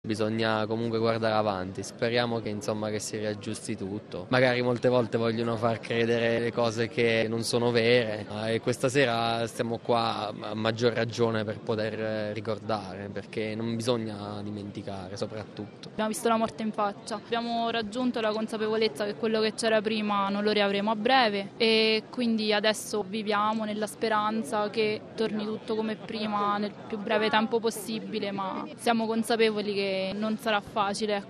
bisogna comunque guardare avanti, speriamo che insomma che si riaggiusti tutto. Magari molte volte vogliono far credere le cose che non sono vere e questa sera stiamo qua a maggior ragione per poter ricordare, perché non bisogna dimenticare soprattutto. Abbiamo visto la morte in faccia, abbiamo raggiunto la consapevolezza che quello che c'era prima non lo riavremo a breve e quindi adesso viviamo nella speranza che torni tutto come prima nel più breve tempo possibile, ma siamo consapevoli che non sarà facile.